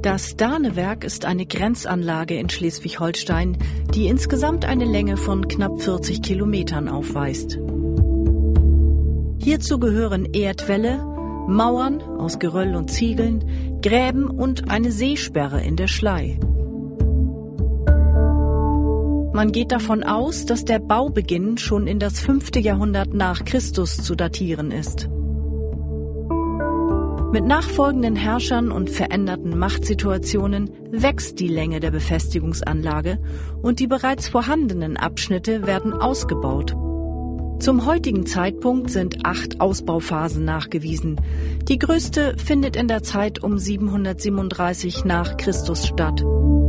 Das Danewerk ist eine Grenzanlage in Schleswig-Holstein, die insgesamt eine Länge von knapp 40 Kilometern aufweist. Hierzu gehören Erdwälle, Mauern aus Geröll und Ziegeln, Gräben und eine Seesperre in der Schlei. Man geht davon aus, dass der Baubeginn schon in das 5. Jahrhundert nach Christus zu datieren ist. Mit nachfolgenden Herrschern und veränderten Machtsituationen wächst die Länge der Befestigungsanlage und die bereits vorhandenen Abschnitte werden ausgebaut. Zum heutigen Zeitpunkt sind 8 Ausbauphasen nachgewiesen. Die größte findet in der Zeit um 737 nach Christus statt.